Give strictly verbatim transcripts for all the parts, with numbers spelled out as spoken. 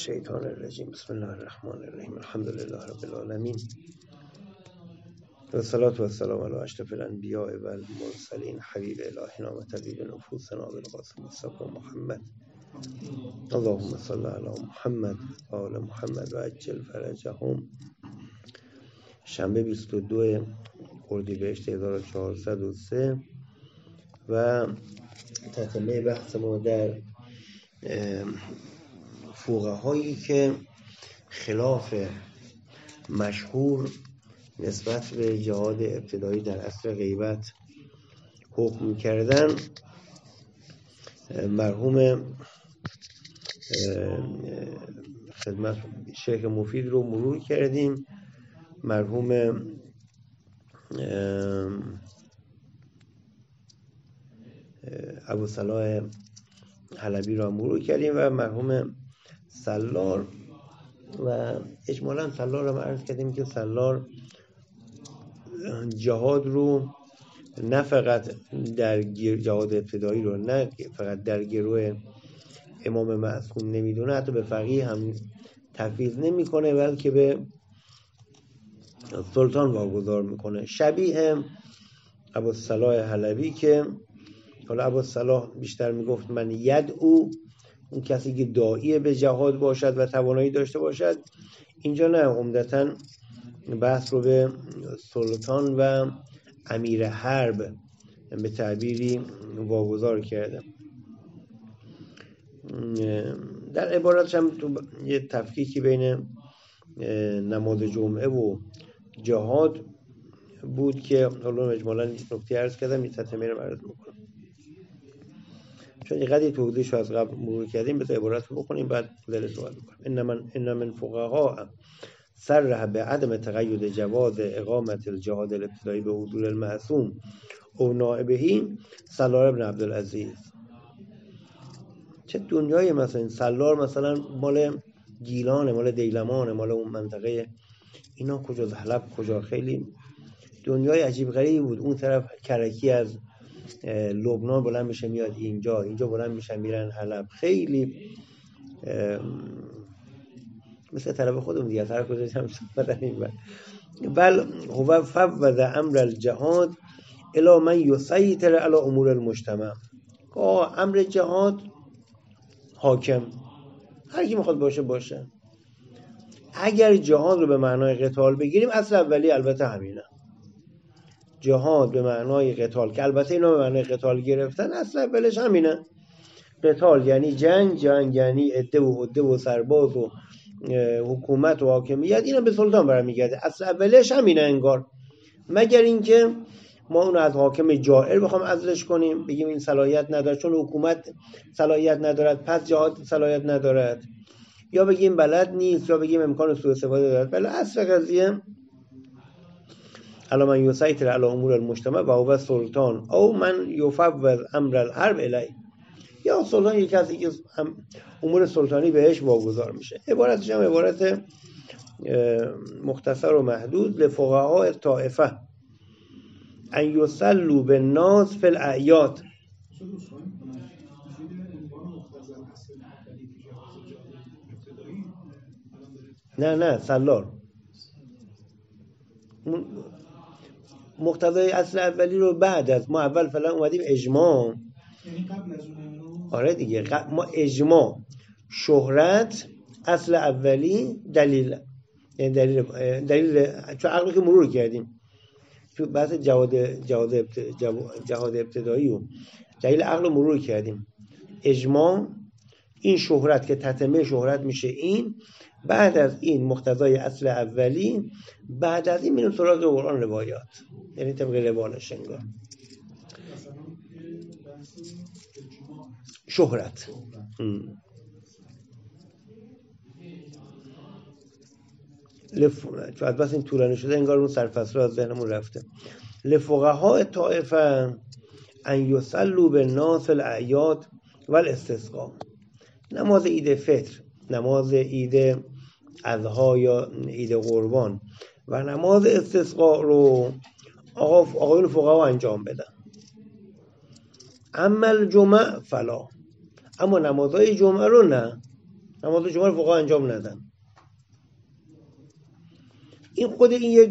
الشیطان الرجیم. بسم الله الرحمن الرحیم. الحمد لله رب العالمین و الصلاة و السلام علی اشرف الانبیاء و المرسلین حبیب الهنا و طبیب نفوسنا بالقاسم مصطفی محمد. اللهم صل علی محمد و آل محمد و عجل فرجهم. شنبه بیست و دو اردیبهشت هزار و چهارصد و سه و تتمه بحث ما در فقهایی که خلاف مشهور نسبت به جهاد ابتدایی در عصر غیبت حکم کردن. مرحوم خدمت شیخ مفید رو مرور کردیم، مرحوم ابو صلاح حلبی رو مرور کردیم و مرحوم سالار و اجمالا سالار رو عرض کردیم که سالار جهاد رو نه فقط در جهاد ابتدایی رو نه فقط در گروه امام معصوم نمیدونه، حتی به فقیه هم تفویض نمیکنه بلکه به سلطان واگذار میکنه، شبیه ابو صلاح حلبی که حالا ابو صلاح بیشتر میگفت من یدعو، اون کسی که داعی به جهاد باشد و توانایی داشته باشد. اینجا نه، عمدتاً بحث رو به سلطان و امیر حرب به تعبیری واگذار کرده. در عبارتش هم تو یه تفکیکی بین نماز جمعه و جهاد بود که حالا اجمالاً نکته عرض کردم، این تتمه رو عرض میکنم چون یه قدری توضیحش از قبل مرور کردیم. بذار عبارت رو بخونیم بعد دل سوال بکنیم. ان من ان من فقهاء صرح به عدم تقید جواز اقامت الجهاد الابتدایی به حضور المعصوم او نائبهی سالار ابن عبدالعزیز. چه دنیای مثلا سالار مثلا مال گیلانه، مال دیلمانه، مال اون منطقه اینا، کجا حلب کجا، خیلی دنیای عجیب غریبی بود. اون طرف کرکی از لبنان بلند میشه میاد اینجا، اینجا بلند میشن میرن حلب، خیلی مثل طرف خودمون دیگه، طرف خودمون هم شدن این بر بل هو فوض امر الجهاد الی من یسیطر علی امور المجتمع. آه امر جهاد حاکم، هر کی میخواد باشه باشه. اگر جهاد رو به معنای قتال بگیریم، اصل اولی البته همینه، جهاد به معنای قتال، که البته اینا به معنای قتال گرفتن، اصل اولش همینه. قتال یعنی جنگ، جنگ یعنی عده و عده و سرباز و حکومت و حاکمیت، اینا به سلطان برمیگرده. اصل اولش همینه انگار، مگر اینکه ما اون از حاکم جائر بخوام عزلش کنیم، بگیم این صلاحیت نداره چون حکومت صلاحیت ندارد پس جهاد صلاحیت ندارد، یا بگیم بلد نیست، یا بگیم امکان سوء استفاده دارد. ولی اصل قضیه الا من یسیطر علی امور المجتمع و هو سلطان او من یفوض امر الحرب الی، یا سلطان یک کسی که امور سلطانی بهش واگذار میشه. عبارتش هم عبارت مختصر و محدود. لفقهاء طائفه ان یصلوا بالناس فی الاعیاد. نه نه سالار مقتضای اصل اولی رو بعد از ما اول فعلا اومدیم اجماع، یعنی قبل از اون. آره دیگه ما اجماع، شهرت، اصل اولی، دلیل، یعنی دلیل دلیل چون عقلی که مرور کردیم تو بحث جهاد جهاد جهاد ابتدایی و دلیل عقل مرور کردیم. اجماع، این شهرت که تتمه شهرت میشه این، بعد از این مقتضای اصل اولی، بعد از این میریم سراغ قرآن روایات، یعنی طبق روالش انگار شهرت. لف... چون از بس این طولانی شده انگار اون سرفصل از ذهنمون رفته. لفقهاء طائفه ان یصلوا بالناس الاعیاد والاستسقاء. نماز عید فطر، نماز عید اضحی یا عید قربان و نماز استسقاء رو آقا آقایون فقها انجام بدن. اما الجمعه فلا، اما نمازهای جمعه رو نه. نماز جمعه رو فقها انجام ندن. این خود این یک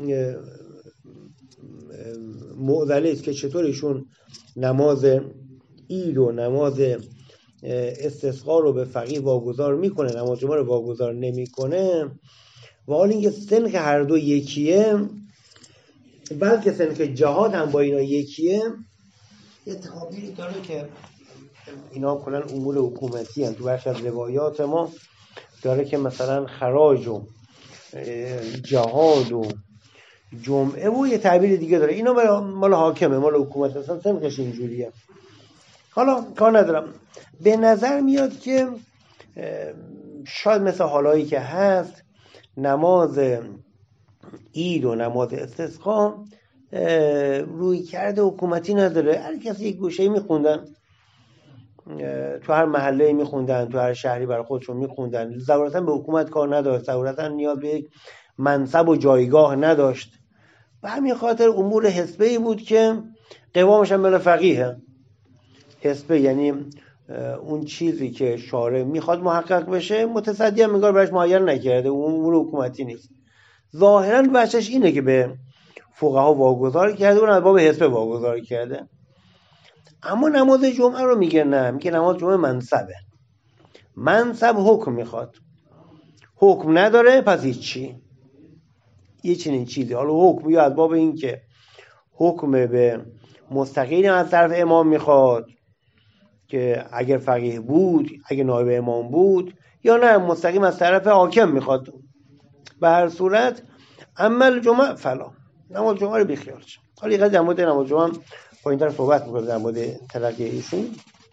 معضله است که چطور ایشون نماز عید و نماز استسقا رو به فقیه واگذار میکنه، نماز جمعه رو واگذار نمیکنه، و حال اینکه سنخ هر دو یکیه، بلکه سنخ جهاد هم با اینا یکیه. یه تعابیری داره که اینا کلن امور حکومتی هم تو بخش از روایات ما داره که مثلا خراج و جهاد و جمعه و یه تعبیر دیگه داره. اینا مال حاکمه، مال حکومت، مثلا سنخش اینجوریه. حالا کار ندارم، به نظر میاد که شاید مثل حالایی که هست نماز عید و نماز استسقا روی کرده حکومتی نداره، هر کسی یک گوشه‌ای میخوندن، تو هر محله میخوندن، تو هر شهری برای خودشون میخوندن، ضرورتا به حکومت کار نداشت، ضرورتا نیاز به یک منصب و جایگاه نداشت. و همین خاطر امور حسبه‌ای بود که قوامش هم بلا فقیه. حسبه یعنی اون چیزی که شارع میخواد محقق بشه، متصدی هم انگار برش معین نکرده، اون امور حکومتی نیست. ظاهرا بچش اینه که به فقها واگذار کرده، اون از باب حسبه واگذار کرده. اما نماز جمعه رو میگه نه، میگه نماز جمعه منصبه، منصب حکم میخواد، حکم نداره پس هیچی، یه چنین چیزی. حالا حکم یا از باب این که حکم به مستقیم از طرف امام میخواد که اگر فقیه بود، اگر نایب امام بود، یا نه مستقیم از طرف حاکم میخواد. به هر صورت عمل جمعه فلا، نماز جمعه رو بیخیال شد. حالا یه قضیه در مورد نماز جمعه با این طرف صحبت میکنم در مورد تلقی ایشون.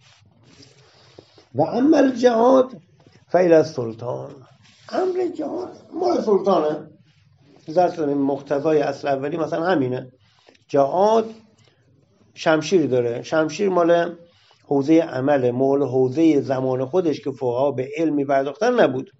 و عمل جهاد فعل از سلطان، امر جهاد مال سلطانه. زرد مقتضای اصل اولی مثلا همینه، جهاد شمشیر داره، شمشیر مال حوزه عمله، مال حوزه زمان خودش که فقها به علم می‌پرداختن نبود.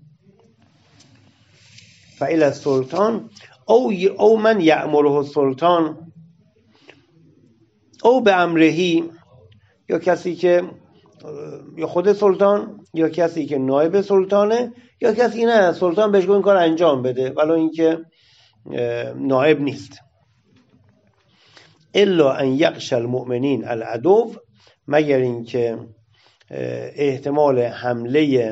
فعل از سلطان او او من یأمره السلطان او به امرهی، یا کسی که یا خود سلطان، یا کسی که نایب سلطانه، یا کسی نه سلطان بهش این کار انجام بده ولو اینکه نایب نیست. الا ان یغش المؤمنین العدو، مگر اینکه احتمال حمله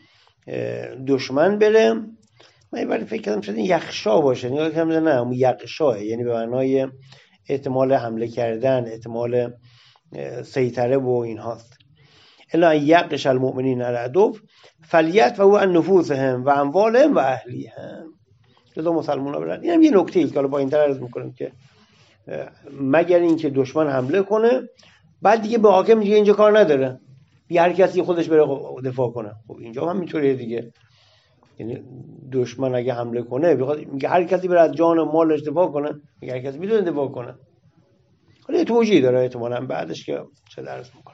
دشمن بره. من ولی فکر کردم شاید این یخشا باشه، نگاه کردم نه اون یغشاه، یعنی به معنای احتمال حمله کردن، احتمال سیطره و این هاست. الا ان یغش المؤمنین العدو فلیت و او ان نفوسهم و اموالهم و اهلیهم. لذا مسلمان ها برن. این هم یه نکته ایست که با این طرح عرض میکنم که مگر این که دشمن حمله کنه، بعد دیگه به حاکم دیگه اینجا کار نداره، دیگه هر کسی خودش بره دفاع کنه. خب اینجا هم اینطوریه دیگه، یعنی دشمن اگه حمله کنه بخواد میگه هر کسی بره از جان و مالش دفاع کنه، میگه هر کسی میدونه دفاع کنه. حالا توجیه داره احتمالاً بعدش که چه درس میکنه.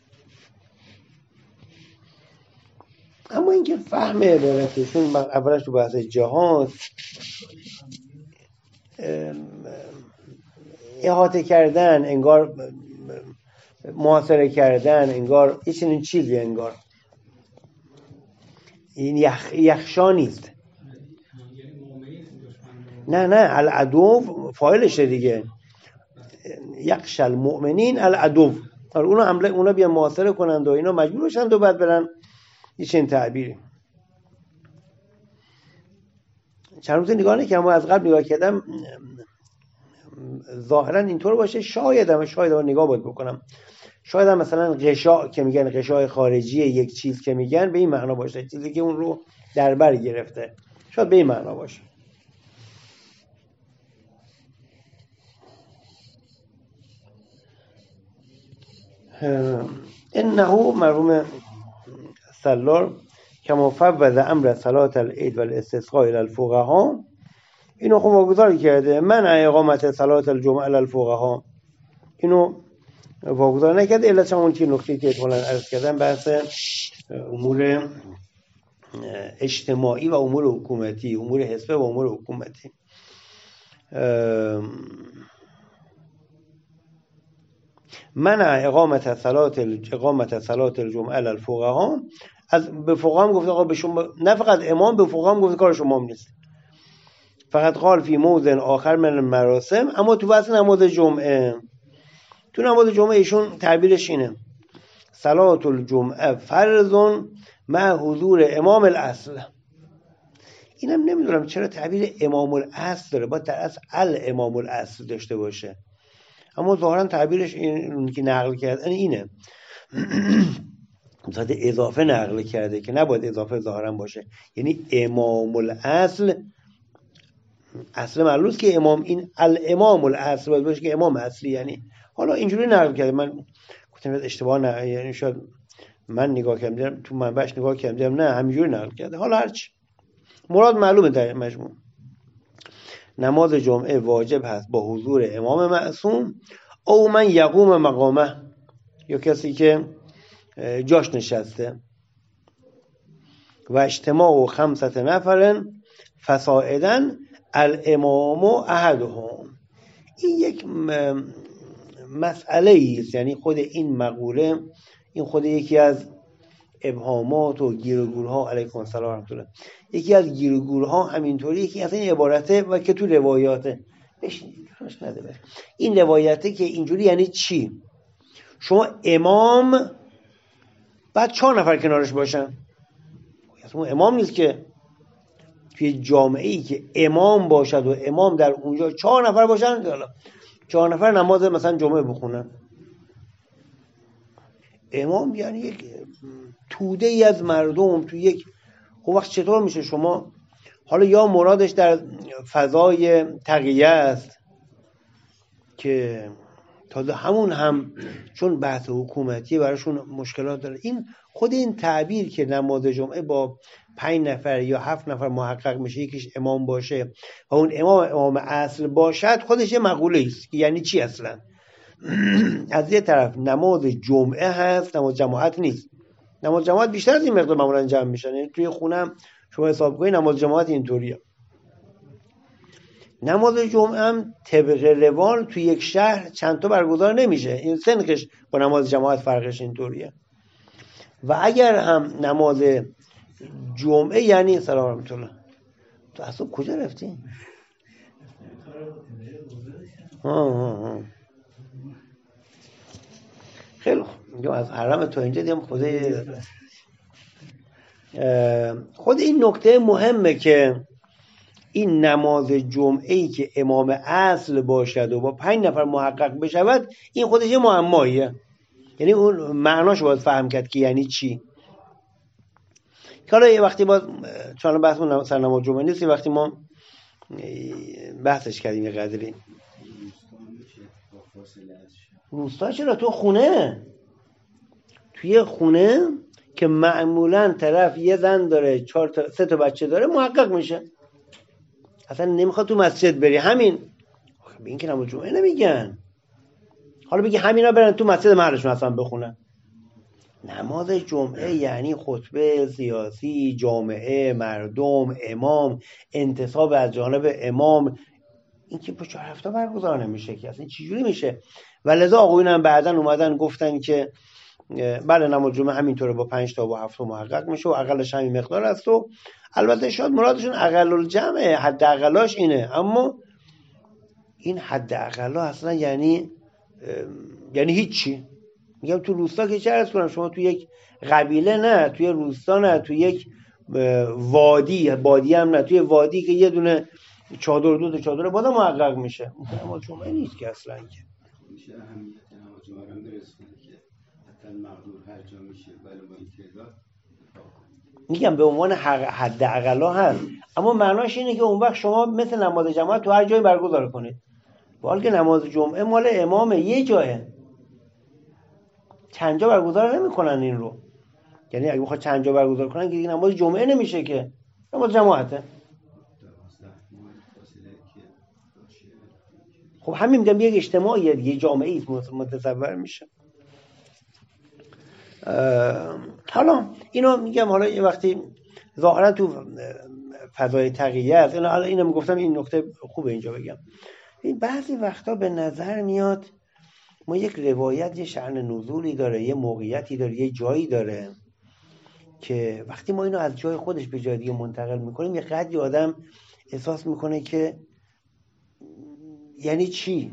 اما اینکه فهم عبارتشون اولش تو بحث جهاد احاطه کردن، انگار محاصره کردن، انگار یه چنین چیزی، انگار این یخ... یخشا نیست. نه نه العدو فاعلشه دیگه، یخش المؤمنین العدو، اونا حمله اونا بیان محاصره کنند و اینا مجبور بشن و بعد برن. یه چنین تعبیری. چند روز نگاه نکردم، از قبل نگاه کردم، ظاهرا اینطور باشه. شاید هم شاید هم نگاه باید بکنم، شاید هم مثلا غشا که میگن، غشای خارجی یک چیز که میگن به این معنا باشه، چیزی که اون رو در بر گرفته، شاید به این معنا باشه. انه مرحوم سلار کما فوض امر صلات العید و الاستسقاء الى الفقهاء، اینو خب واگذار کرده. من اقامت صلات الجمعه الى الفقهاء، اینو واگذار نکرده. علت همون که نکته که احتمالاً عرض کردم بحث امور اجتماعی و امور حکومتی، امور حزبه و امور حکومتی. من اقامت صلات اقامت صلات الجمعه الى الفقهاء از به فقها هم گفته آقا به شما، نه فقط امام، به فقها هم گفته کار شما هم نیست. فقط قال فی موضع آخر من المراسم، اما تو بحث نماز جمعه، تو نماز جمعه ایشون تعبیرش اینه صلات الجمعه فرض مع حضور امام الاصل. اینم نمیدونم چرا تعبیر امام الاصل داره، باید در اصل الامام الاصل داشته باشه، اما ظاهرا تعبیرش این که نقل کرده اینه مثلا اضافه نقل کرده که نباید اضافه ظاهرا باشه، یعنی امام الاصل، اصل معلومه که امام این الامام الاصل باید باشه که امام اصلی، یعنی حالا اینجوری نقل کرده. من گفتم اشتباه نه، یعنی شاید من نگاه کردم تو منبعش نگاه کردم نه همینجوری نقل کرده. حالا هرچی مراد معلومه در مجموع. نماز جمعه واجب هست با حضور امام معصوم او من یقوم مقامه، یا کسی که جاش نشسته، و اجتماع و خمسط نفرن فصاعدن الامام احدهم. این یک مسئله است، یعنی خود این مقوله این خود یکی از ابهامات و گیرگورها، علیکم السلام و رحمت الله، یکی از گیرگورها همینطوری یکی از این عبارته و که تو روایاته بشینید نده بشه. این روایته که اینجوری یعنی چی؟ شما امام بعد چهار نفر کنارش باشن، اصلا امام نیست که توی جامعه ای که امام باشد و امام در اونجا چهار نفر باشن، چهار نفر نماز مثلا جمعه بخونن. امام یعنی یک توده ای از مردم تو یک، خب وقت چطور میشه شما، حالا یا مرادش در فضای تقیه است که تازه همون هم چون بحث حکومتی براشون مشکلات داره، این خود این تعبیر که نماز جمعه با پنج نفر یا هفت نفر محقق میشه، یکیش امام باشه و اون امام امام اصل باشد، خودش یه مقوله است. یعنی چی اصلا؟ از یه طرف نماز جمعه هست، نماز جماعت نیست. نماز جماعت بیشتر از این مقدار معمولا جمع میشن، یعنی توی خونم شما حساب کنید نماز جماعت اینطوریه. نماز جمعه هم طبق روال توی یک شهر چند تا برگزار نمیشه، این سنخش با نماز جماعت فرقش اینطوریه. و اگر هم نماز جمعه یعنی سلام رحمت الله، تو اصلا کجا رفتی؟ ها ها ها خیلی خوب، از حرم تا اینجا دیدم خود خود این نکته مهمه که این نماز جمعه‌ای که امام اصل باشد و با پنج نفر محقق بشود، این خودش یه معماییه، یعنی اون معناش باید فهم کرد که یعنی چی. حالا یه وقتی با چون بحثمون سر نماز جمعه نیست، یه وقتی ما بحثش کردیم یه قدری. روستا چرا؟ تو خونه، توی خونه که معمولا طرف یه زن داره چهار تا سه تا بچه داره محقق میشه، اصلا نمیخواد تو مسجد بری. همین به این که نماز جمعه نمیگن، حالا بگی همینا برن تو مسجد محلشون اصلا بخونن. نماز جمعه یعنی خطبه سیاسی، جامعه، مردم، امام، انتصاب از جانب امام، این که با چهار هفته برگزار نمیشه که اصلا چجوری میشه؟ و لذا آقایون هم بعدن اومدن گفتن که بله نماز جمعه همینطوره با پنج تا و هفت تا محقق میشه و اقلش همین مقدار است، و البته شاید مرادشون اقل الجمع، حد اقلاش اینه، اما این حد اقلا اصلا یعنی یعنی هیچی. میگم تو روستا که چه عرض کنم، شما تو یک قبیله نه، توی روستا نه، تو یک وادی، بادی هم نه، توی وادی که یه دونه چادر دو تا چادر بالا محقق میشه. نماز جمعه نیست که اصلا که میشه اهمیت نماز جمعه رو برسونه که حتی مقدور هر جا میشه ولی با این تعداد میگم به عنوان حد اقلا هست، اما معناش اینه که اون وقت شما مثل نماز جماعت تو هر جایی برگزار کنید، حالا که نماز جمعه مال امام یه جایه، چند جا برگزار نمیکنن این رو. یعنی اگه بخواد چند جا برگزار کنن که نماز جمعه نمیشه، که نماز جماعته. خب همین میگم یک اجتماعیه دیگه، جامعه ایست متصور میشه. حالا اینو میگم، حالا یه وقتی ظاهرا تو فضای تقیه است، اینا حالا اینو میگفتم، این نکته خوبه اینجا بگم. این بعضی وقتا به نظر میاد ما یک روایت یه شأن نزولی داره، یه موقعیتی داره، یه جایی داره، که وقتی ما اینو از جای خودش به جای دیگه منتقل میکنیم یه قدری آدم احساس میکنه که یعنی چی؟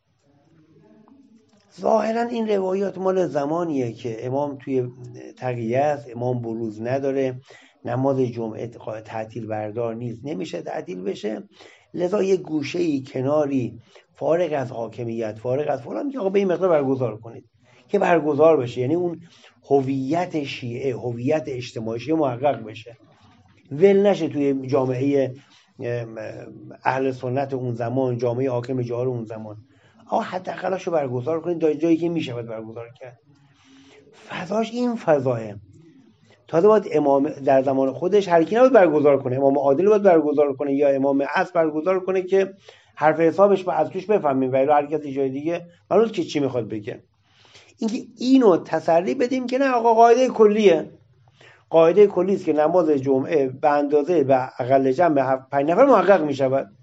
ظاهرا این روایات مال زمانیه که امام توی تقیه است، امام بروز نداره، نماز جمعه تعطیل بردار نیست، نمیشه تعطیل بشه، لذا یه گوشه‌ای کناری فارغ از حاکمیت، فارغ از فلان که آقا به این مقدار برگزار کنید که برگزار بشه، یعنی اون هویت شیعه، هویت اجتماعی محقق بشه، ول نشه توی جامعه اهل سنت اون زمان، جامعه حاکم جهان اون زمان. آقا حداقلشو برگزار کنید تا جایی که میشه باید برگزار کرد. فضاش این فضاه. تازه باید امام در زمان خودش هر کی نباید برگزار کنه، امام عادل باید برگزار کنه یا امام عصر برگزار کنه که حرف حسابش با از توش بفهمیم، ولی هر کسی جای دیگه معلومه که چی میخواد بگه. اینکه اینو تسری بدیم که نه آقا قاعده کلیه، قاعده کلی است که نماز جمعه به اندازه به اقل جمع پنج نفر محقق میشود،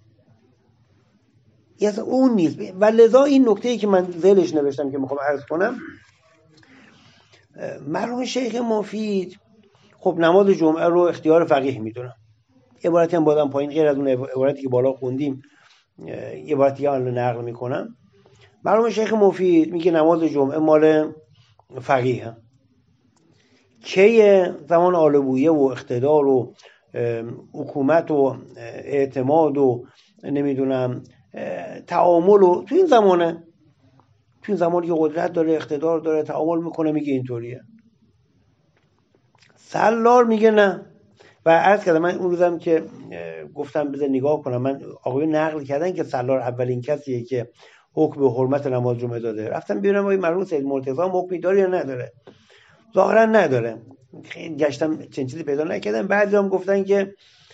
یعنی اون نیست. و لذا این نکته‌ای که من ذیلش نوشتم که میخوام عرض کنم، مرحوم شیخ مفید خب نماز جمعه رو اختیار فقیه میدونم، عبارتی هم بادم پایین غیر از اون عبارتی که بالا خوندیم یه عبارتی که من نقل میکنم. مرحوم شیخ مفید میگه نماز جمعه مال فقیه، که زمان آلبویه و اقتدار و حکومت و اعتماد و نمیدونم تعامل و تو این زمانه، تو این زمانی که قدرت داره، اقتدار داره، تعامل میکنه، میگه اینطوریه. سالار میگه نه. و عرض کردم من اون روزم که گفتم بذار نگاه کنم، من آقایون نقل کردن که سالار اولین کسیه که حکم به حرمت نماز جمعه داده. رفتم ببینم آقای مرحوم سید مرتضی حکمی داره یا نداره. ظاهرا نداره. خیلی گشتم چنین چیزی پیدا نکردم. بعضی هم گفتن که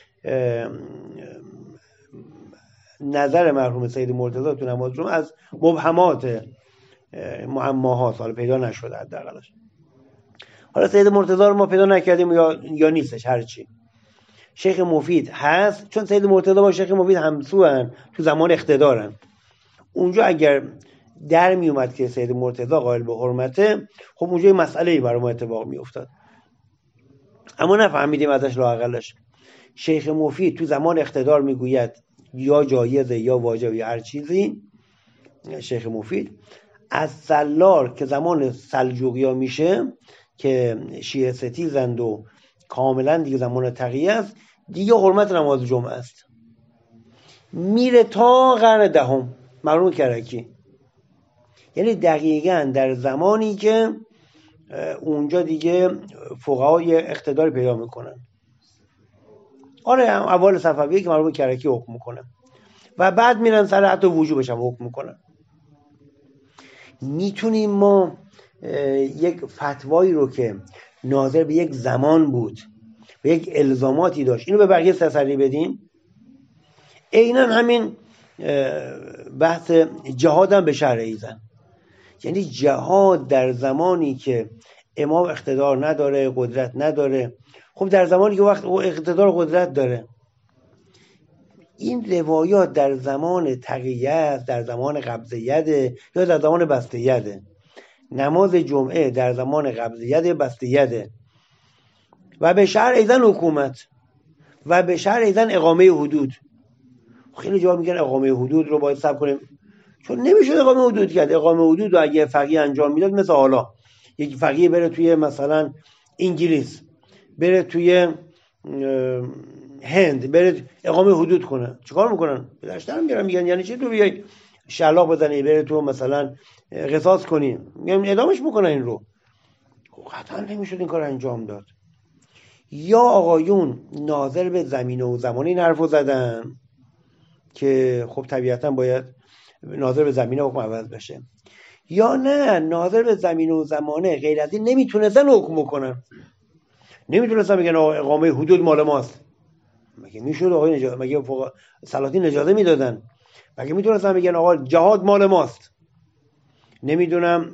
نظر مرحوم سید مرتضی تو نماز جمعه از مبهمات معماها سال پیدا نشده حداقلش. حالا سید مرتضی رو ما پیدا نکردیم یا یا نیستش، هر چی. شیخ مفید هست، چون سید مرتضی با شیخ مفید همسو هن، تو زمان اقتدارن. اونجا اگر در می اومد که سید مرتضی قائل به حرمته، خب اونجا یه مسئله‌ای برای ما اتفاق می افتاد. اما نفهمیدیم ازش لااقلش. شیخ مفید تو زمان اقتدار میگوید یا جایزه یا واجب یا هر چیزی. شیخ مفید از سالار که زمان سلجوقیا میشه که شیعه ستیزند و کاملا دیگه زمان تقیه است، دیگه حرمت نماز جمعه است، میره تا قرن دهم مرحوم کرکی. یعنی دقیقاً در زمانی که اونجا دیگه فقهای اقتدار پیدا میکنن. آره اول صفویه که مرحوم کرکی حکم میکنه و بعد میرن سر حتی وجوبش هم حکم میکنن. میتونیم ما یک فتوایی رو که ناظر به یک زمان بود و یک الزاماتی داشت اینو به بقیه تسری بدیم؟ عیناً همین بحث جهاد هم به شرع ایزن. یعنی جهاد در زمانی که امام اقتدار نداره، قدرت نداره، خب در زمانی که وقت اقتدار قدرت داره. این روایات در زمان تقیه، در زمان قبض یده یا در زمان بسته یده. نماز جمعه در زمان قبض یده، بسته یده و به شرع ایزن حکومت و به شرع ایزن اقامه حدود. خیلی جا میگن اقامه حدود رو باید صبر کنیم، چون نمیشه اقامه حدود کرد. اقامه حدود رو اگه فقیه انجام میداد، مثل حالا یک فقیه بره توی مثلا انگلیس، بره توی هند، بره اقامه حدود کنه، چیکار میکنن؟ داشتن میگن میگن یعنی چی تو بیای شلاق بزنی بره تو مثلا قصاص کنی؟ میگن اعدامش میکنن این رو. قطعا نمیشد این کار انجام داد. یا آقایون ناظر به زمینه و زمانه این حرفو زدن که خب طبیعتا باید ناظر به زمینه حکم عوض بشه، یا نه ناظر به زمینه و زمانه غیر از این نمیتونستن حکم بکنن. نمیتونستن بگن اقامه حدود مال ماست. مگه میشد آقای نجات؟ مگه فوق سلاطین اجازه میدادن؟ مگه میتونستن بگن آقا جهاد مال ماست؟ نمیدونم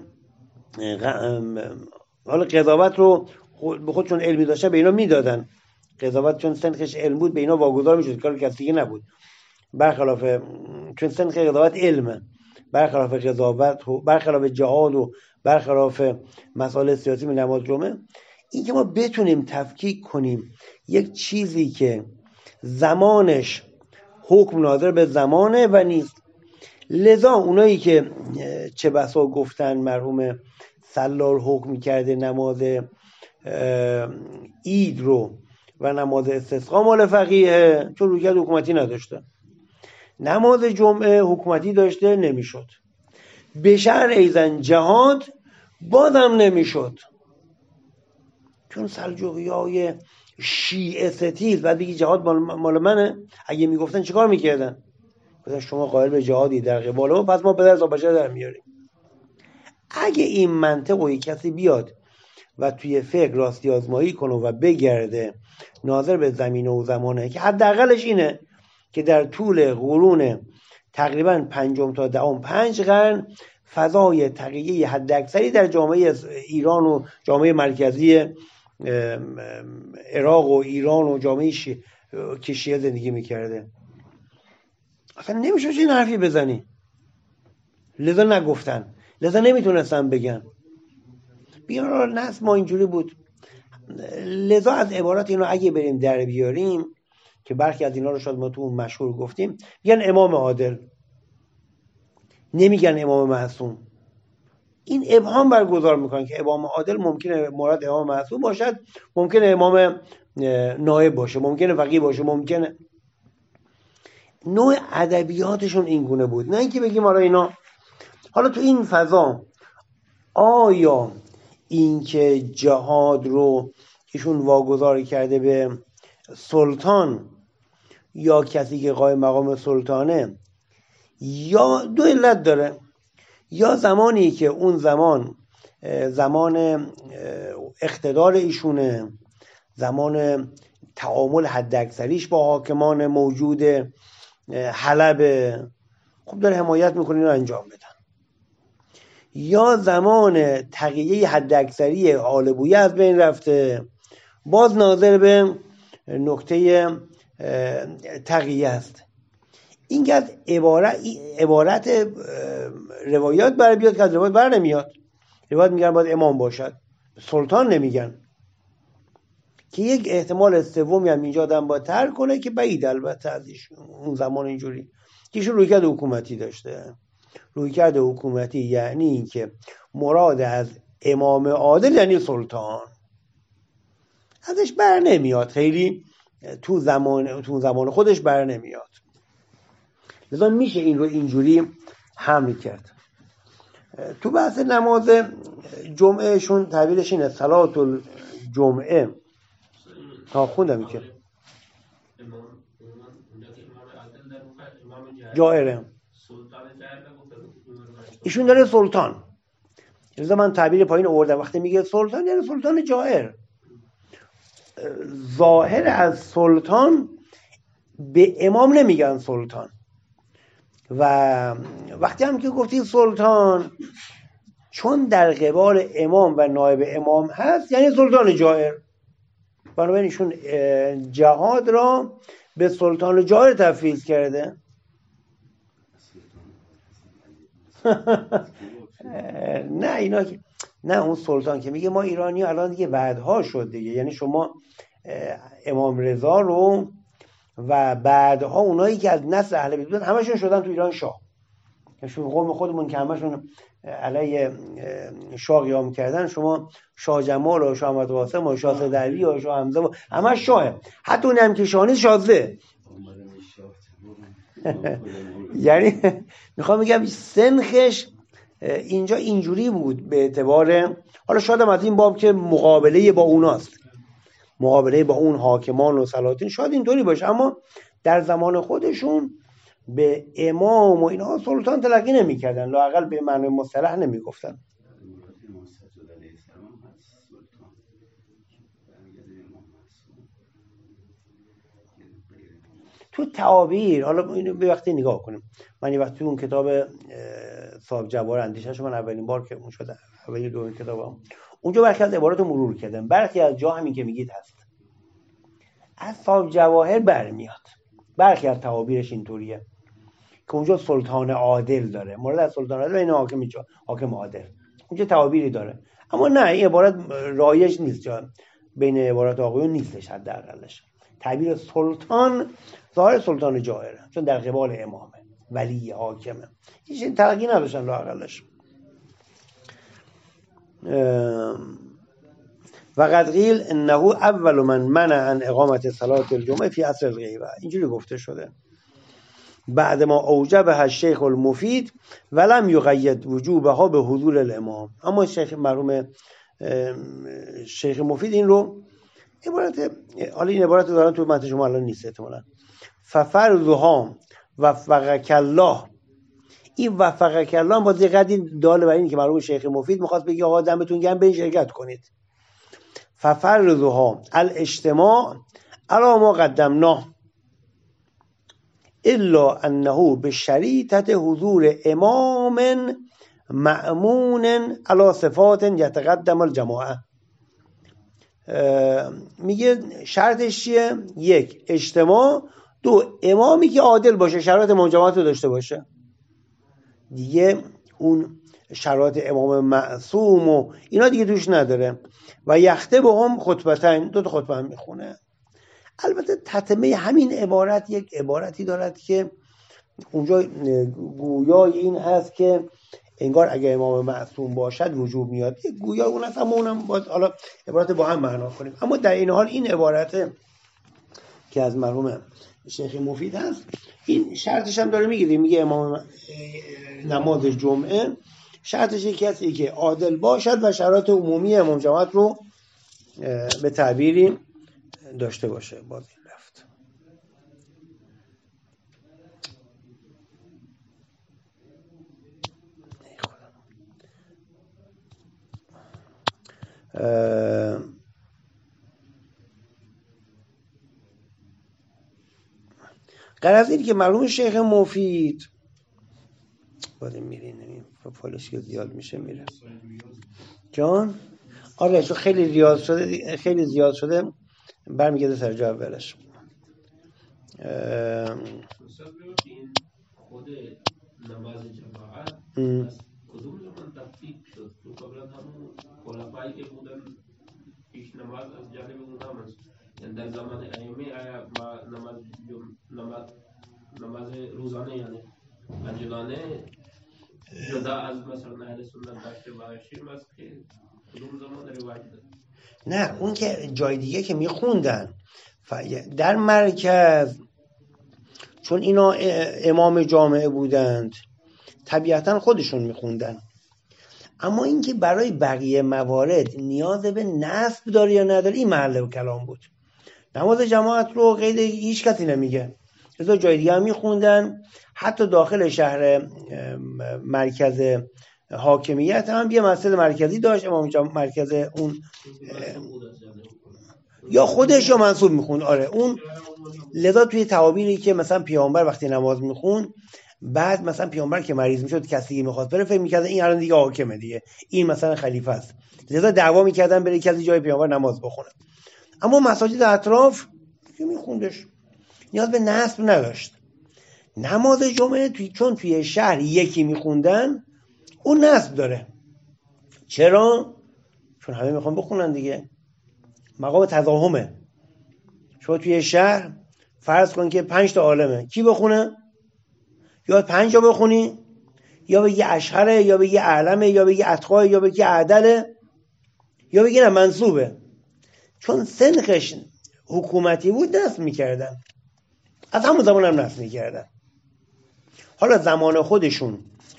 حالا قضاوت رو به خودشون علمی داشته به اینا میدادن. قضاوت چون سنخش علم بود به اینا واگذار میشد، کار کسی دیگه نبود. برخلاف چون سنخ قضاوت علمه، برخلاف قضاوت و برخلاف جهاد و برخلاف مسائل سیاسی و نماز جمعه، این که ما بتونیم تفکیک کنیم یک چیزی که زمانش حکم ناظر به زمانه و نیست. لذا اونایی که چه بسا گفتن مرحوم سلال حکم کرده نماز عید رو و نماز استسقا مال فقیه، چون رویکرد حکومتی نداشته. نماز جمعه حکومتی داشته، نمیشد. بشر ایزن جهاد بازم نمیشد، چون سلجوقی های شیعه ستیز بعد بگی جهاد مال منه. اگه میگفتن چیکار میکردن؟ گفتن شما قائل به جهادی در قبال ما، پس ما پدر از بشر در میاریم. اگه این منطق رو کسی بیاد و توی فقه راستی آزمایی کنه و بگرده ناظر به زمینه و زمانه، که حداقلش اینه که در طول قرون تقریبا پنجم تا دهم پنج قرن فضای تقیه حداکثری در جامعه ایران و جامعه مرکزی عراق و ایران و جامعه شی... که شیعه زندگی میکرده، اصلا نمیشه این حرفی بزنی. لذا نگفتن، لذا نمیتونستن بگن. بیان نصب ما اینجوری بود. لذا از عبارات اینو اگه بریم در بیاریم، که برخی از اینا رو شاید ما تو اون مشهور گفتیم، میگن امام عادل، نمیگن امام معصوم. این ابهام برگزار میکنن که امام عادل ممکنه مراد امام معصوم باشد، ممکنه امام نائب باشه، ممکنه فقیه باشه، ممکنه. نوع ادبیاتشون این گونه بود، نه اینکه بگیم حالا اینا. حالا تو این فضا آیا اینکه جهاد رو ایشون واگذار کرده به سلطان یا کسی که قائم مقام سلطانه، یا دو علت داره. یا زمانی که اون زمان زمان اقتدار ایشونه، زمان تعامل حداکثریش با حاکمان موجود حلب، خب داره حمایت میکنه رو انجام بدن. یا زمان تقیه حداکثری آل بویه از بین رفته، باز ناظر به نکته تقیه است. این که از عبارت, عبارت روایات بر بیاد که از روایات بر نمیاد. روایات میگن باید امام باشد، سلطان نمیگن. که یک احتمال سومی هم اینجا آدم باید ترک کنه که بعید البته از اون زمان اینجوری که ایشون رویکرد حکومتی داشته. رویکرد حکومتی یعنی این که مراد از امام عادل یعنی سلطان، ازش بر نمیاد، خیلی تو زمان تو زمان خودش بر نمیاد. لذا میشه این رو اینجوری حمل کرد. تو بحث نماز جمعهشون تعبیرش اینه صلات الجمعه. ها خوندم که جائره، ایشون داره سلطان. لذا من تعبیر پایین آوردم، وقتی میگه سلطان یعنی سلطان جائر. ظاهر از سلطان به امام نمیگن سلطان، و وقتی هم که گفتی سلطان چون در قبال امام و نایب امام هست یعنی سلطان جائر. بنابراین ایشون جهاد را به سلطان جائر تفویض کرده. نه اینا که نه، اون سلطان که میگه ما ایرانی الان دیگه بعدها شد دیگه، یعنی شما امام رضا رو و بعدها اونایی که از نسل اهل بیت بودن همشون شدن تو ایران شاه. شما قوم خودمون که همشون علیه شاه قیام کردن، شما شاه جمال و شاه احمد قاسم و شاه صدروی و شاه حمزه و همش شاه، حتی اون هم که شاه نیست شازده. یعنی میخوام بگم سنخش اینجا اینجوری بود به اعتبار، حالا شاید هم از این باب که مقابله با اوناست، مقابله با اون حاکمان و سلاطین شاید اینطوری باشه، اما در زمان خودشون به امام و اینها سلطان تلقی نمی کردن، لااقل به معنی مصطلح نمی گفتن. تو تعابیر، حالا اینو به وقتی نگاه کنیم، من یه وقت تو اون کتاب صاحب جواهر اندیشه‌اش من اولین بار که اون شده اولین دومین کتابم، اونجا برخی از عبارات رو مرور کردم، برخی از جا همین که میگید هست از صاحب جواهر برمیاد، برخی از تعابیرش اینطوریه که اونجا سلطان عادل داره، مورد از سلطان عادل این حاکم اینجا حاکم عادل، اونجا تعابیری داره. اما نه این عبارت رایج نیست، جان بین عبارات آقایون نیستش حداقلش. تعبیر سلطان ظاهر سلطان جائره، چون در قبال امامه، ولی حاکمه، هیچ ترقی نداشتن لااقلش. وقد قیل انه اول من منع عن اقامت صلاه الجمعه فی عصر الغیبه، اینجوری گفته شده. بعد ما اوجبها الشیخ المفید ولم یقید وجوبها به حضور الامام. اما شیخ مرحوم شیخ مفید این رو عبارت، حالا این عبارت رو دارن تو متن شما الان نیست احتمالاً، ففرضها وفقک الله، این وفقک الله با دقت داله بر این که مرحوم شیخ مفید می‌خواست بگه آقا دمتون گرم برید شرکت کنید. ففرضها الاجتماع علی ما قدمناه الا انه بشریطه حضور امام مأمون علی صفات یتقدم الجماعه. میگه شرطش چیه؟ یک، اجتماع. دو، امامی که عادل باشه، شرایط امام جماعت رو داشته باشه. دیگه اون شرایط امام معصوم و اینا دیگه توش نداره. و یخته به هم خطبتین، دو تا خطبه هم میخونه. البته تتمه همین عبارت یک عبارتی دارد که اونجا گویای این هست که انگار اگه امام معصوم باشد وجوب میاد، یک گویا اون هست، اما اونم باید حالا عبارت با هم معنا کنیم. اما در این حال این عبارت که از مرحوم شیخ مفید هست، این شرطش هم داره میگه، میگه امام نماز جمعه شرطش کسی که عادل باشد و شرایط عمومی امام جماعت رو به تعبیری داشته باشه. باز این رفت. غرض این که مرحوم شیخ مفید باید میرین نمیم فالش که زیاد میشه میره جان. آره چون خیلی ریاض شده، خیلی زیاد شده، برمیگرده سر جا اولش. خود نماز جماعت از کدوم زمان تفکیک شد؟ تو قبلا همون خلفایی که بودن پیش نماز از جانب اونها هست، یعنی در زمان ائمه آیا ما نماز نماز نماز روزانه یعنی پنجگانه جدا از مثلا اهل سنت داشته باشیم است که کدوم زمان روایت داد؟ نه اون که جای دیگه که میخوندن در مرکز، چون اینا امام جامعه بودند طبیعتا خودشون میخوندن. اما اینکه برای بقیه موارد نیاز به نصب داره یا نداره، این محل کلام بود. نماز جماعت رو غیر هیچ کسی نمیگه، لذا جای دیگه هم میخوندن. حتی داخل شهر مرکز حاکمیت هم یه مسجد مرکزی داشت، امام جماعت مرکز اون یا خودش یا منصوب میخوند. آره اون لذا توی تعابیری که مثلا پیامبر وقتی نماز میخوند، بعد مثلا پیامبر که مریض میشد کسی میخواست بره، فکر میکردن این الان دیگه حاکمه دیگه، این مثلا خلیفه است، لذا دعوا میکردن بره کسی جای پیامبر نماز بخونه. اما مساجد اطراف که میخوندش، نیاز به نصب نداشت. نماز جمعه توی چون توی شهر یکی میخوندن اون نصب داره. چرا؟ چون همه میخوان بخونن دیگه، مقام تضاهمه. شما توی شهر فرض کن که پنج تا عالمه، کی بخونه؟ یا پنج تا بخونی، یا بگی اشهره، یا بگی اعلمه، یا بگی اتقاه، یا بگی عدله، یا بگی نه منصوبه. چون سنخش حکومتی بود نصب میکردن، از همون زمان هم نصب میکردن. حالا زمان خودشون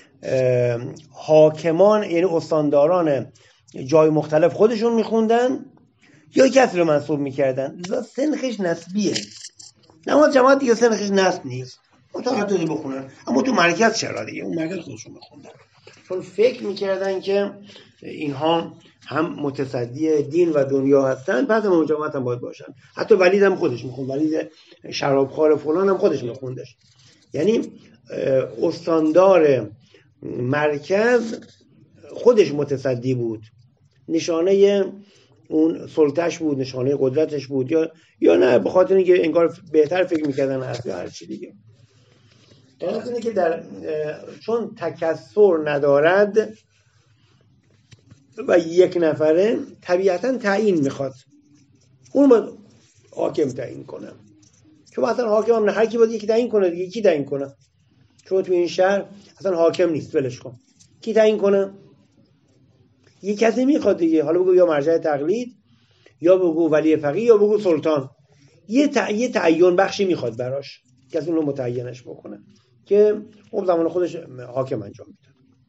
حاکمان یعنی استانداران جای مختلف خودشون میخوندن یا کسی رو منصوب میکردن، لذا سنخش نسبیه. نماز جماعت دیگه سنخش نسب نیست، متعددی بخونن. اما تو مرکز چرا دیگه؟ اون مرکز خودشون میخوندن، چون فکر میکردن که اینها هم متصدی دین و دنیا هستن، پس امام جماعت هم باید باشن. حتی ولید هم خودش میخوند، ولید شرابخوار فلان هم خودش میخوندش. یعنی استاندار مرکز خودش متصدی بود، نشانه اون سلطه‌اش بود، نشانه قدرتش بود، یا یا نه به خاطر اینکه انگار بهتر فکر میکردن هست یا هر چی دیگه. در اینه که در چون تکثر ندارد و یک نفره طبیعتا تعیین میخواد، اون باید حاکم تعیین کنه. چون اصلا حاکم هم نه، هر کی باید یکی تعیین کنه دیگه. کی تعیین کنه؟ چون تو این شهر اصلا حاکم نیست، ولش کن. کی تعیین کنه؟ یه کسی میخواد دیگه. حالا بگو یا مرجع تقلید، یا بگو ولی فقیه، یا بگو سلطان. یه تعیین تعیین بخشی میخواد براش، کسی اون رو متعینش بکنه که خب زمان خودش حاکم انجام میده.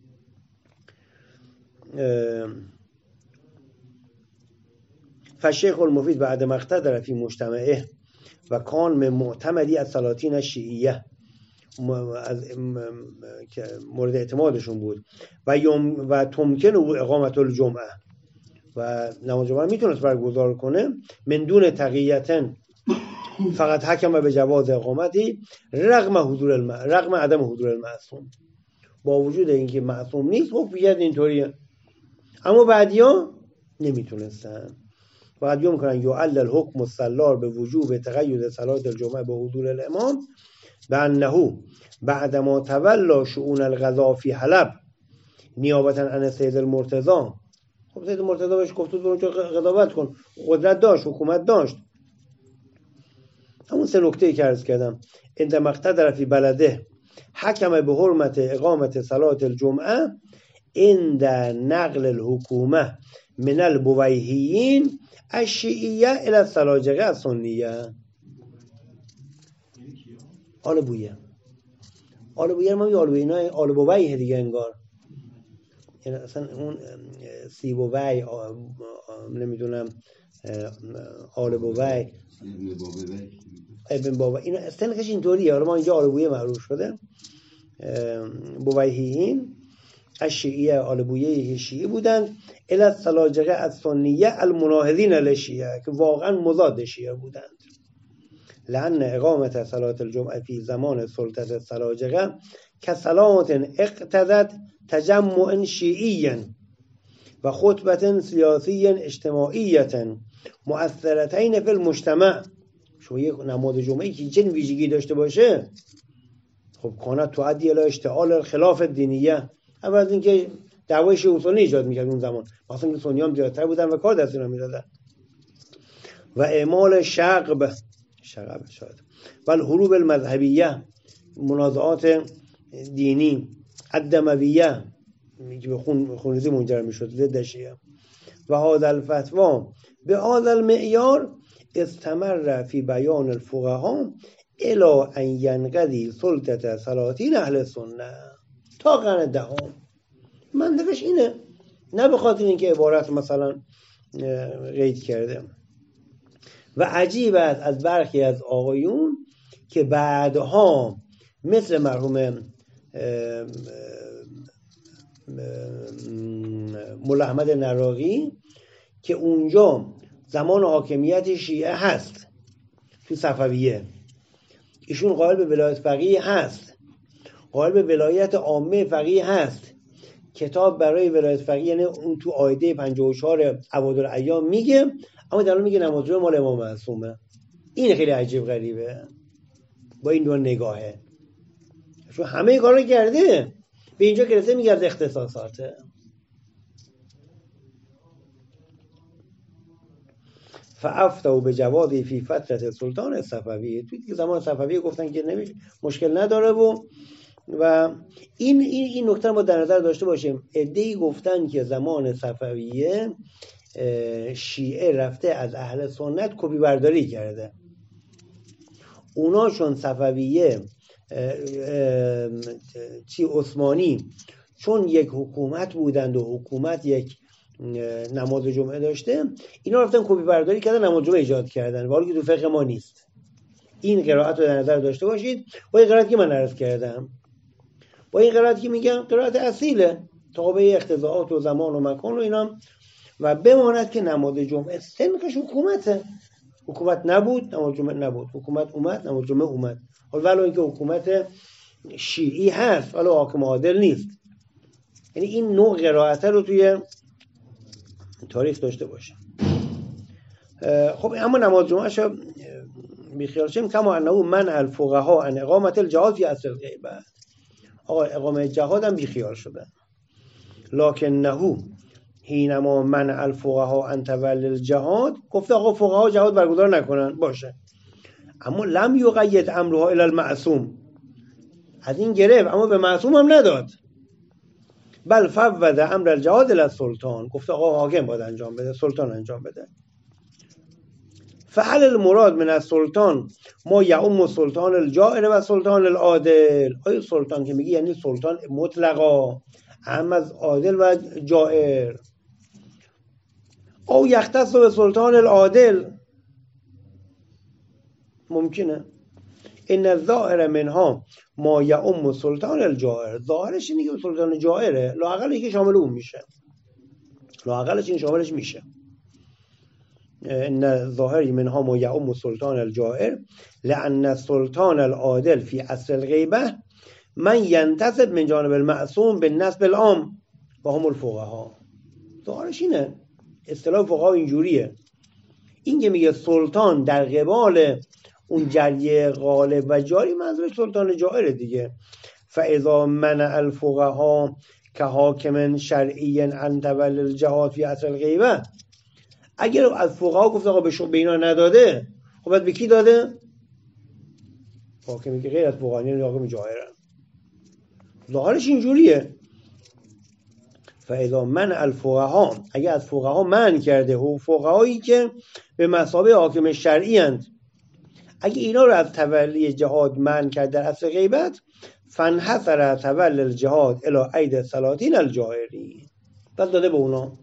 فالشیخ المفید بعد ما اقتدر فی مجتمعه و کان من معتمدی از سلاطین شیعیه، از که مورد اعتمادشون بود، و یوم و تمکن او اقامت الجمعه، و نماز جمعه میتونست برگزار کنه، من دون تقییتن، فقط حکم به جواز اقامتی رغم حضور الم... رغم عدم حضور المعصوم، با وجود اینکه معصوم نیست. خب بیاد اینطوریه. اما بعدیا نمیتونستن. بعدیا میکنن یعلل الحکم السلار به وجوب تقید صلات الجمعه به حضور الامام و انه بعد ما تولا شؤون القضا فی حلب نیابتا عن سید المرتضی. خب سید المرتضی بهش گفت برو اونجا قضاوت کن، قدرت داشت، حکومت داشت. همون سه نکته که عرض کردم. عند مقتدر فی بلده حکم به حرمت اقامت صلات الجمعه عند نقل الحکومه من البویهیین الشیعیه الی السلاجقه السنیه. آل بویه آل بویه ما آل بویه آل بویه دیگه انگار، یعنی اصلا اون سی بوی نمیدونم آل بوی ابن بابا اینا استنکش اینطوریه. حالا ما اینجا آل بویه معروف شده. بویهیین الشیعیه، آل بویه شیعی بودند، الی السلاجقه السنیه المناهضین للشیعه، که واقعا مضاد شیعه بودند. لأن اقامت صلاة الجمعه فی زمان سلطه السلاجقه كصلاة اقتضت تجمع شیعی و خطبه سیاسی اجتماعی مؤثرتین فی المجتمع. شما یک نماز جمعه که چنین ویژگی داشته باشه، خب کانت تؤدی الی اشتعال الخلاف الدینیه. اول از اینکه دعوای شیعه و سنی ایجاد میکرد اون زمان، مثلا که سنی هم زیادتر بودن و کار دست اینا میدادن، و اعمال شغب شغب شاید و الحروب المذهبیه، منازعات دینی، الدمویه که به خون خونریزی منجر میشد ضد شیعه. و هذا الفتوا به هذا المعیار استمر فی بیان الفقهاء الی ان ینقضی سلطه سلاطین اهل سنه تا قرن دهم. منطقش اینه، نه به خاطر اینکه عبارت مثلا قید کرده. و عجیب است از برخی از آقایون که بعدها مثل مرحوم مولا احمد نراقی که اونجا زمان حاکمیت شیعه هست تو صفویه، ایشون قائل به ولایت فقیه هست، قائل به ولایت عامه فقیه هست، کتاب برای ولایت فقیه، یعنی اون تو آیده پنجاه و چهار عوادل ایام میگه، اما در اون میگه نماز جمعه مال امام معصومه. این خیلی عجیب غریبه با این دو نگاهه، چون همه کارا کرده به اینجا که رسه میگه از اختصاصاته. فافتوا به جوازی فی فترة سلطان صفوی، توی زمان صفوی گفتن که نمیشه، مشکل نداره. و و این این این نکته ما در نظر داشته باشیم. عده‌ای گفتن که زمان صفویه شیعه رفته از اهل سنت کپی برداری کرده. اونا چون صفویه چی عثمانی چون یک حکومت بودند و حکومت یک نماز جمعه داشته، اینا رفتن کپی برداری کردن، نماز جمعه ایجاد کردن، ولی که تو فقه ما نیست. این قرائت رو در نظر داشته باشید. با این قرائتی که من عرض کردم، با این قرائتی که میگم قرائت اصیله، تابع اقتضاعات و زمان و مکان و اینا، و بماند که نماز جمعه سنقش حکومته. حکومت نبود نماز جمعه نبود، حکومت اومد نماز جمعه اومد. ولی اینکه حکومت شیعی هست ولی حاکم عادل نیست. یعنی این نوع قرائت رو توی تاریخ داشته باشه. خب اما نماز جمعه شو بیخیال شیم. کما انه منع الفقهاء عن اقامت الجهاد فی عصر الغیبت. آقا اقامت جهاد هم بیخیال شدن. لکنه حینما منع الفقها عن تولی الجهاد، گفته آقا فقها جهاد برگزار نکنن، باشه، اما لم یقید امرها الی المعصوم، از این گرفت اما به معصوم هم نداد. بل فوض امر الجهاد الی السلطان، گفته آقا حاکم باید انجام بده، سلطان انجام بده. فعل المراد من السلطان ما یعم سلطان الجائر و سلطان العادل. آیا سلطان که میگی یعنی سلطان مطلقا، هم از عادل و جائر. او یختص به سلطان العادل، ممکنه. ان الظاهر منها ما یعم سلطان الجائر، ظاهرش اینه که سلطان جائره، لااقل یکی شامل اون میشه، لااقلش این شاملش میشه. ان الظاهر منها ما یعم سلطان الجائر لان السلطان العادل فی اصل الغیبه من ینتصب من جانب المعصوم بالنسب العام و هم الفقها. ظاهرش اینه، اصطلاح فقها اینجوریه. این که میگه سلطان در قبال اون جریه غالب و جاری، منظورش سلطان جائر دیگه. فاذا منع الفقها كحاکم شرعی عن تولی الجهاد فی اصل الغیبه، اگر از فقها گفت آقا به شما به اینا نداده، خب بعد به کی داده؟ حاکمی که غیر از فقها، یعنی حاکم جائرن. ظاهرش اینجوریه. فاذا منع الفقها، اگر از فقها منع کرده، و فقهایی که به مثابه حاکم شرعی اند، اگه اینا رو از تولی جهاد منع کرد در اصل غیبت، فانحصر تولی الجهاد الی اید سلاطین الجائرین، پس داده به اونا.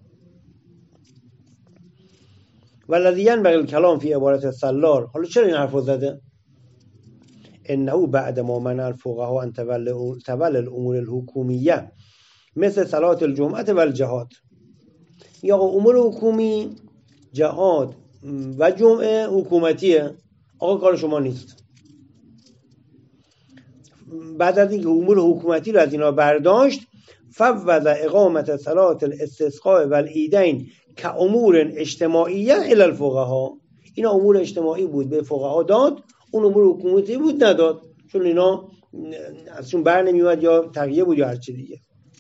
والذی ينبغي الكلام فی عبارت السلار، حالا چرا این حرفو زده؟ انه بعد ما منع الفقها عن تولی الامور الحکومیه مثل صلات الجمعه و الجهاد، یا امور حکومی، جهاد و جمعه حکومتیه، آقا کار شما نیست. بعد از اینکه امور حکومتی رو از اینا برداشت، فوض اقامت صلات الاستسقاء و العیدین که امور اجتماعیه الی الفقها، اینا امور اجتماعی بود به فقها داد، اون امور حکومتی بود نداد، چون اینا ازشون بر نمیومد یا تقیه بود یا هر چی دیگه.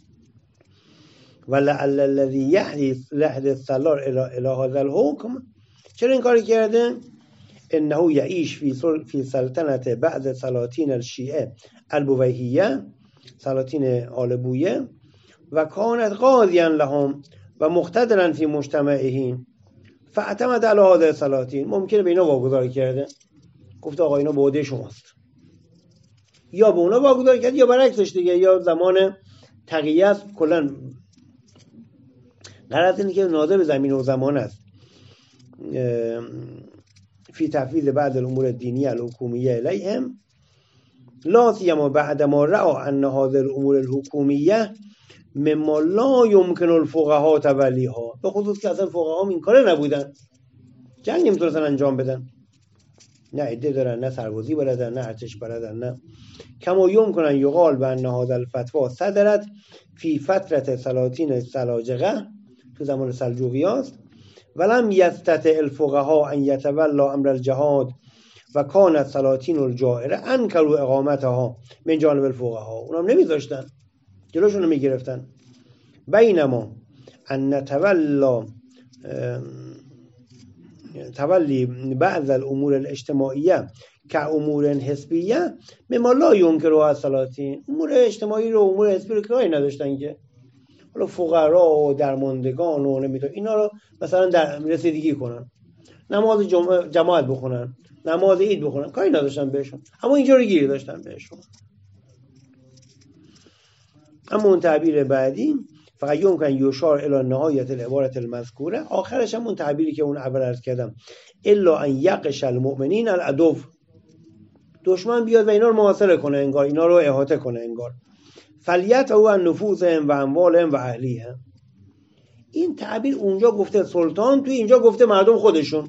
ولعل الذی یحدث لحد السلار الی هذا الحکم، چرا این کاری کرده؟ انه یعیش فی فی سلطنت بعض سلاطین الشیعه البویهیه، سلاطین آل بویه، و کانت قاضیا لهم و مقتدرا فی مجتمعهم فاعتمد علی هذه السلاطین، ممکنه به اینا واگذار کرده، گفت آقا اینا به عهده شماست، یا به اونا واگذار کرد یا برعکسش دیگه، یا زمان تقیه است. کلا غرض اینه که ناظر به زمین و زمان است. فی تفویض بعض الامور الدینیه الحکومیه الیهم، لا سیما بعد ما رأى ان هذه الامور الحکومیه مما لا يمكن الفقهاء تولیها، به خصوص که اصلا فقها این کاره نبودن، جنگ نمیتونستن انجام بدن، نه عده دارن، نه سربازی بلدن، نه ارتش بلدن، نه کما یمکن یقال بان هذا الفتوى صدرت فی فترة سلاطین سلاجقه، تو زمان سلجوقیاست، ولم یستطع الفقهاء ان یتولا امر الجهاد و کانت سلاطین الجائره انکروا اقامتها من جانب الفقهاء، اونم نمیذاشتن، جلوشون رو میگرفتن. بینما ان تولا تولی بعض الامور الاجتماعیه که امور حزبیه مما لا ينکرها السلاطین، امور اجتماعی رو امور حزبی رو کاری نداشتن که، حالا فقرا و درماندگان و نمیدونم اینا رو مثلا در رسیدگی کنن، نماز جمعه جماعت بخونن، نماز عید بخونن، کاری نداشتن بهشون، اما اینجا رو گیری داشتن بهشون. اما اون تعبیر بعدی فقط یمکن یشار الی نهایت العبارت المذکوره، آخرش هم اون تعبیری که اون اول عرض کردم، الا ان یقش المؤمنین العدو، دشمن بیاد و اینا رو محاصره کنه انگار، اینا رو احاطه کنه انگار، فلیت او ان نفوسهم و اموالهم و اهلیهم. این تعبیر اونجا گفته سلطان، توی اینجا گفته مردم خودشون.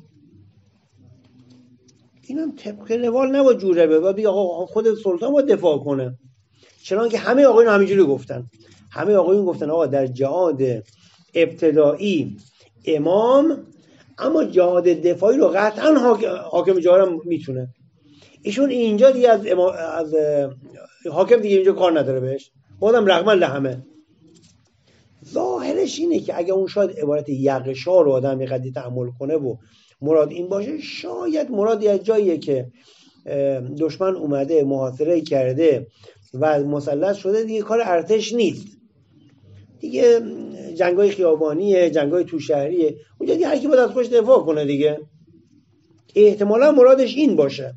اینم طبق روال نباید جوره به بگه آقا خود سلطان باید دفاع کنه، چرا که همه آقایون همینجوری گفتن، همه آقایون گفتن آقا در جهاد ابتدایی امام، اما جهاد دفاعی رو قطعا حاکم جهارم میتونه. ایشون اینجا دیگه از, از حاکم دیگه اینجا کار نداره بهش، بازم رغم لهمه. ظاهرش اینه که اگه اون شاید عبارت یغشا رو آدم یه قدری تأمل کنه و مراد این باشه، شاید مرادی از جاییه که دشمن اومده محاصره کرده و مسلط شده، دیگه کار ارتش نیست دیگه، جنگای خیابانیه، جنگای تو شهریه، اونجا دیگه هر کی باید از خودش دفاع کنه دیگه. احتمالا مرادش این باشه.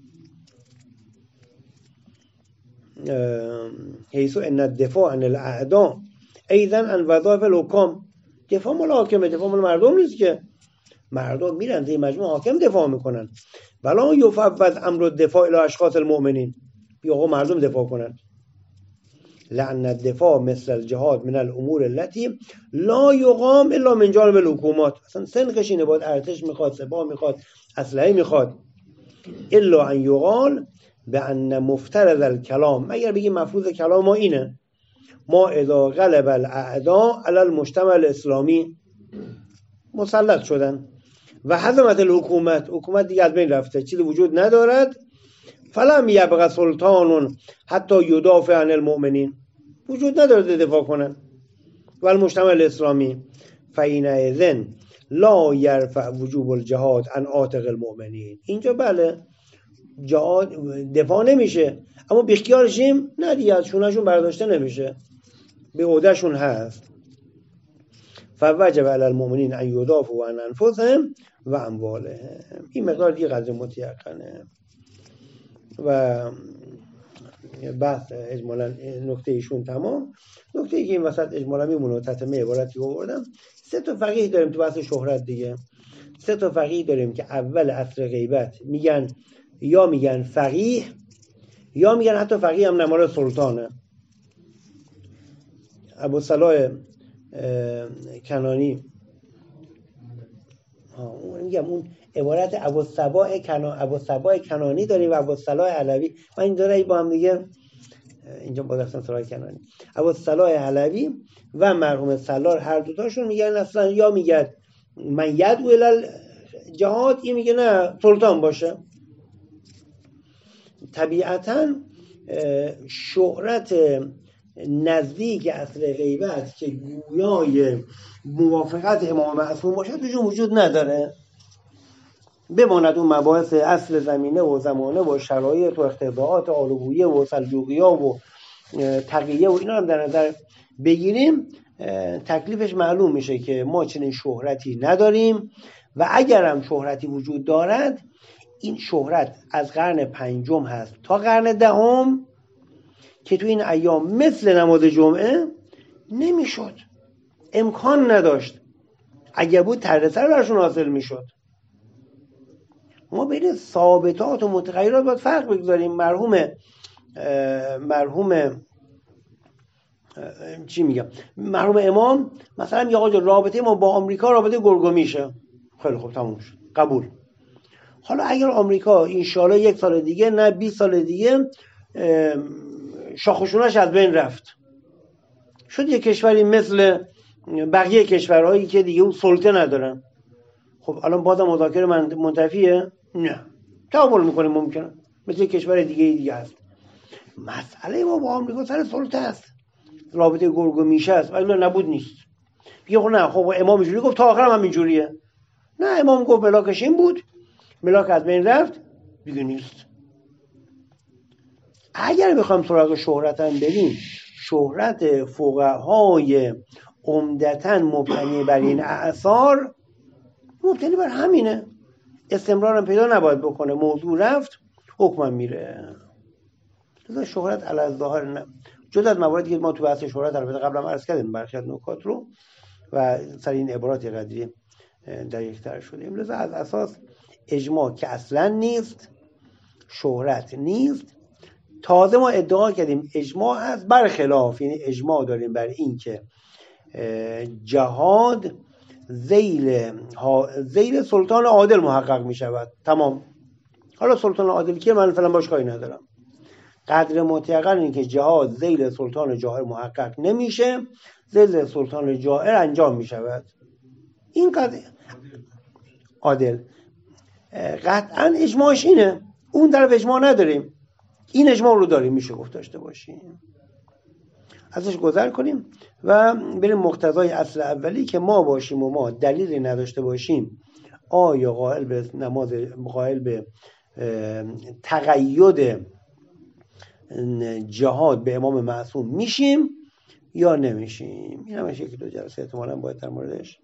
حیث ان الدفاع عن الاعداء ایضا عن وظایف الحکام، دفاع مال حاکمه، دفاع مال مردم نیست که. مردم میرن توی مجموعه حاکم دفاع میکنن. ولا یفوض امر الدفاع الی اشخاص المؤمنین، بیا آقا مردم دفاع کنن. لأن الدفاع مثل الجهاد من الامور التي لا يقام الا من جانب الحکومات. اصلا سنخش اینه، باید ارتش میخواد، سپاه میخواد، اسلحه میخواد. الا ان یقال بان مفترض الکلام، مگر بگیم مفروض کلام ما اینه، ما اذا غلب الاعداء علی المجتمع الاسلامی، مسلط شدن و هزمت الحکومت، حکومت دیگه از بین رفته، چیزی وجود ندارد، فلم یبقى سلطان حتی یدافع عن المؤمنین، وجود نداره دفاع کنن، و المجتمع الاسلامی فحینئذ لا یرفع وجوب الجهاد عن عاتق المؤمنین. اینجا بله جهاد دفاع نمیشه، اما بیخیالشیم نه دیگه، از شونهشون برداشته نمیشه، به عهدهشون هست. فوجب علی المؤمنین ان یدافعوا عن انفسهم و اموالهم. این مقدار دیگه قدر متیقنه و بحث اجمالا نکته ایشون تمام. نکته ای که این وسط اجمالا میمونه تتمه عبارتی آوردم. سه تا فقیه داریم تو بحث شهرت دیگه. سه تا فقیه داریم که اول عصر غیبت میگن، یا میگن فقیه، یا میگن حتی فقیه هم نمال سلطانه. ابوالصلاح کنانی، اون میگم اون عبارت ابوالصباح کنانی، ابوالصباح کنانی داریم و ابوالصلاح علوی. من این داره با هم دیگه اینجا با دستان صلاح کنانی، ابوالصلاح علوی و مرحوم سالار هر دو تاشون میگن اصلا یا میگن من یدعو الی جهاد، این میگه نه سلطان باشه. طبیعتاً شهرت نزدیک اصل غیبت که گویای موافقت امام معصوم باشه توشون وجود نداره، بماند اون مباحث اصل زمینه و زمانه و شرایط و اختباعات آلوبویه و سلجوقیه و تقیه و اینا هم در نظر بگیریم، تکلیفش معلوم میشه که ما چنین شهرتی نداریم و اگرم شهرتی وجود دارد، این شهرت از قرن پنجم هست تا قرن دهم که تو این ایام مثل نماز جمعه نمیشد، امکان نداشت، اگر بود تردسر برشون حاصل میشد. ما بین ثابتات و متغیرات باید فرق بگذاریم. مرحوم مرحوم چی میگم مرحوم امام مثلا میگه آقا رابطه ما با آمریکا رابطه گرگومیشه، خیلی خوب تموم شد، قبول. حالا اگر آمریکا انشالله یک سال دیگه نه بیست سال دیگه شاخشونش از بین رفت، شد یک کشوری مثل بقیه کشورهایی که دیگه اون سلطه ندارن، خب الان بازم مذاکره منتفیه؟ نه، تعامل میکنیم ممکنه مثل کشور دیگه دیگه هست. مسئله ما با آمریکا سر سلطه است، رابطه گرگ و میشه است، ولی نبود نیست. بگه خب نه، خب امام اینجوری گفت تا آخرم هم اینجوریه. نه، امام گفت ملاکش این بود، ملاک از بین رفت، دیگه نیست. اگر بخوایم سراغ شهرت هم بریم، شهرت فقهای عمدتاً مبتنی بر این اعثار مبتنی بر همینه، استمرار هم پیدا نباید بکنه، موضوع رفت حکم میره. لذا شهرت علی الظاهر نه، جز از مواردی که ما تو بحث شهرت البته قبلا عرض کردیم برخی از نکات رو و سر این عبارات قدری دقیق‌تر شدیم. لذا از اساس اجماع که اصلا نیست، شهرت نیست. تازه ما ادعا کردیم اجماع هست برخلاف، یعنی اجماع داریم بر این که جهاد ذیل ذیل سلطان عادل محقق می شود. تمام. حالا سلطان عادل که من فعلا باش کاری ندارم، قدر متیقن این که جهاد ذیل سلطان جائر محقق نمیشه، ذیل سلطان جائر انجام می شود. این قدر عادل قطعا اجماعش اینه، اون طرف اجماع نداریم، این اجماع رو داریم، میشه گفت داشته باشیم. ازش گذر کنیم و بریم مقتضای اصل اولی که ما باشیم و ما دلیلی نداشته باشیم آیا قائل به نماز قائل به تقید جهاد به امام معصوم میشیم یا نمیشیم. این همش یکی دو جلسه احتمالاً باید در موردش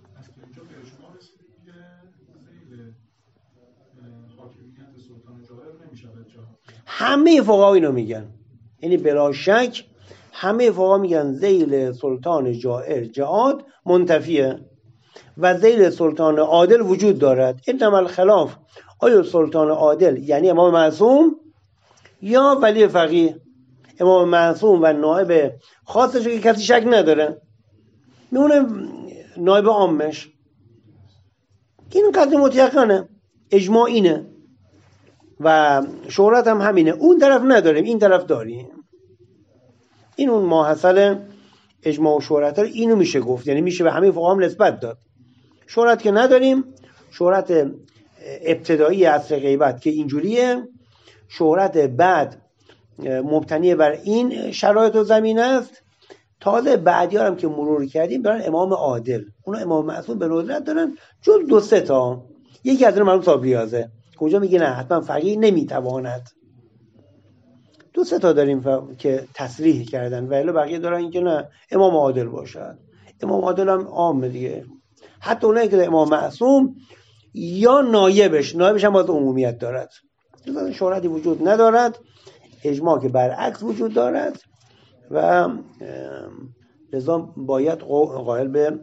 همه فقها اینو میگن، یعنی بلا شک همه فقها میگن ذیل سلطان جائر جهاد منتفیه و ذیل سلطان عادل وجود دارد. انما الخلاف آیا سلطان عادل یعنی امام معصوم یا ولی فقیه؟ امام معصوم و نائب خاصش که کسی شک نداره میمونه نائب عامش. این قدر متیقنه، اجماع اینه و شهرت هم همینه. اون طرف نداریم، این طرف داریم. این اون ماحصل اجماع و شهرت رو اینو میشه گفت، یعنی میشه به همه فقها هم نسبت داد. شهرت که نداریم، شهرت ابتدایی عصر غیبت که اینجوریه، شهرت بعد مبتنی بر این شرایط و زمین است. تازه بعدی هم که مرور کردیم دارن امام عادل، اونا امام معصوم به ندرت دارن جز دو سه تا. یکی از اون مرحوم صاحب ریاضه کجا میگه نه حتما فقیه نمیتواند. دو سه تا داریم ف... که تصریح کردن و الا بقیه دارن اینکه نه امام عادل باشد. امام عادل هم عامه دیگه. حتی اونایی که امام معصوم یا نایبش نایبش هم باید عمومیت دارد. شهرتی وجود ندارد، اجماع که برعکس وجود دارد و لذا باید قائل به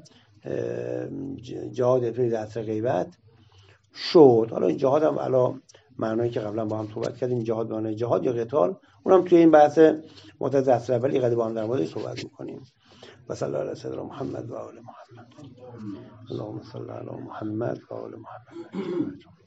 جهاد توی عصر غیبت شد. حالا این جهاد هم علا معنایی که قبلا با هم صحبت کردیم، جهاد به معنای جهاد یا قتال، اونم توی این بحث معتز عصر اولی قد با هم در موردش صحبت می‌کنیم. و صلی الله علی سیدنا محمد و آل محمد. اللهم صل علی محمد و آل محمد.